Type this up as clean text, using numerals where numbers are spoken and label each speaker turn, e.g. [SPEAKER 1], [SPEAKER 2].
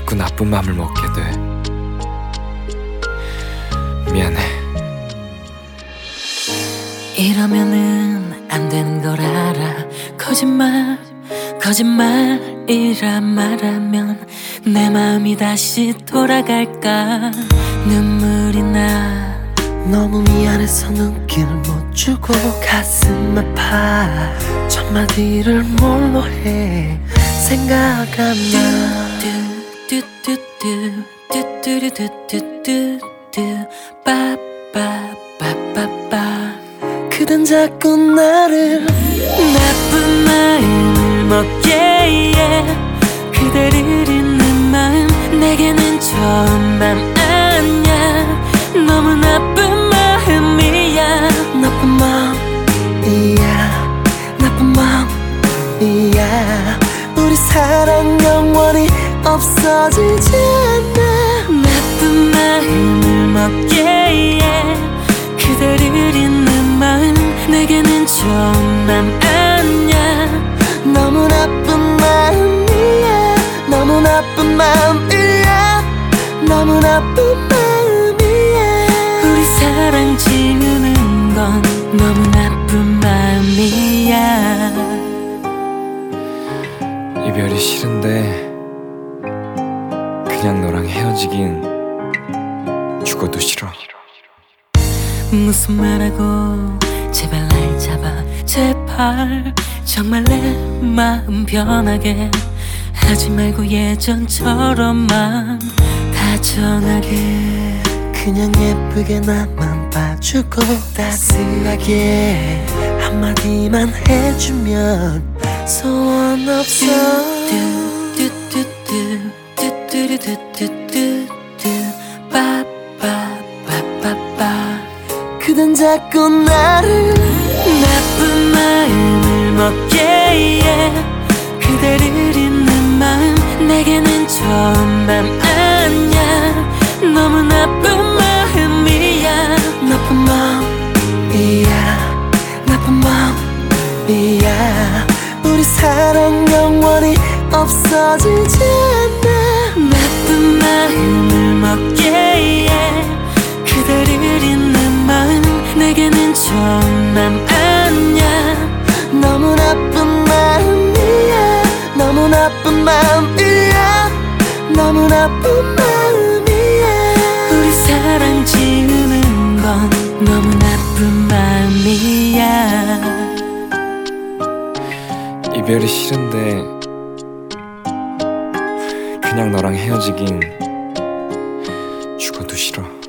[SPEAKER 1] 자꾸 나쁜 맘을 먹게 돼. 미안해.
[SPEAKER 2] 이러면은 안 되는 걸 알아. 거짓말이라 말하면 내 마음이 다시 돌아갈까. 눈물이 나.
[SPEAKER 3] 너무 미안해서 눈길을 못 주고 가슴 아파. 첫 마디를 뭘로 해 생각하면
[SPEAKER 2] 빠빠빠빠빠빠.
[SPEAKER 3] 그댄 자꾸 나를
[SPEAKER 2] 나쁜 마음을 먹게 해. 그대를 잊는 마음 내게는 처음 맘 아냐. 너무 나쁜 마음이야.
[SPEAKER 3] 나쁜 마음이야. 나쁜 마음이야. 우리 사랑 영원히 없어지지 않아.
[SPEAKER 2] 나쁜 마음을 먹게 해. 그대를 잊는 마음 내게는 처음 맘 아냐.
[SPEAKER 3] 너무 나쁜 마음이야. 너무 나쁜 마음이야. 너무 나쁜 마음이야.
[SPEAKER 2] 우리 사랑 지우는 건 너무 나쁜 마음이야.
[SPEAKER 1] 이별이 싫은데 그냥 너랑 헤어지긴 죽어도 싫어.
[SPEAKER 2] 무슨 말하고 제발 날 잡아. 제발 정말 내 마음 변하게 하지 말고 예전처럼만 다정하게.
[SPEAKER 3] 그냥 예쁘게 나만 봐주고 따스하게 한마디만 해주면 소원 없어.
[SPEAKER 2] 빠빠빠빠빠.
[SPEAKER 3] 그댄 자꾸 나를
[SPEAKER 2] 나쁜 마음을 먹게 해. 그대를 잊는 마음 내게는 처음 맘 아냐. 너무 나쁜 마음이야.
[SPEAKER 3] 나쁜 마음이야. 나쁜 마음이야. 우리 사랑 영원히 없어지지 않아.
[SPEAKER 2] 나쁜 마음을 먹게 해. 그대를 잊는 마음 내게는 처음 맘 아냐.
[SPEAKER 3] 너무 나쁜 마음이야. 너무 나쁜 마음이야. 너무 나쁜 마음이야.
[SPEAKER 2] 우리 사랑 지우는 건 너무 나쁜 마음이야.
[SPEAKER 1] 이별이 싫은데 그냥 너랑 헤어지긴 죽어도 싫어.